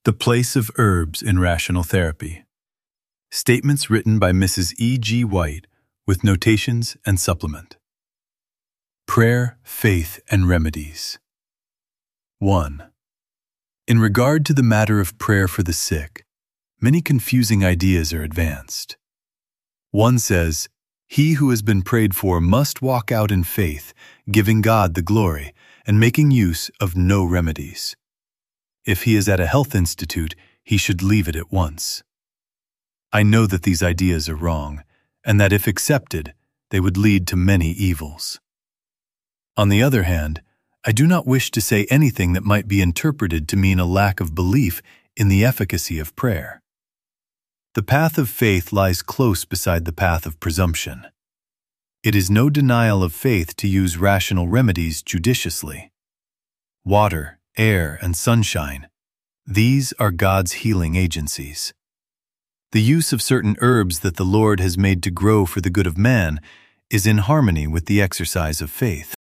The Place of Herbs in Rational Therapy. Statements written by Mrs. E. G. White with notations and supplement. Prayer, Faith, and Remedies. 1. In regard to the matter of prayer for the sick, many confusing ideas are advanced. One says, he who has been prayed for must walk out in faith, giving God the glory, and making use of no remedies. If he is at a health institute, he should leave it at once. I know that these ideas are wrong, and that if accepted, they would lead to many evils. On the other hand, I do not wish to say anything that might be interpreted to mean a lack of belief in the efficacy of prayer. The path of faith lies close beside the path of presumption. It is no denial of faith to use rational remedies judiciously. Water, air, and sunshine, these are God's healing agencies. The use of certain herbs that the Lord has made to grow for the good of man is in harmony with the exercise of faith.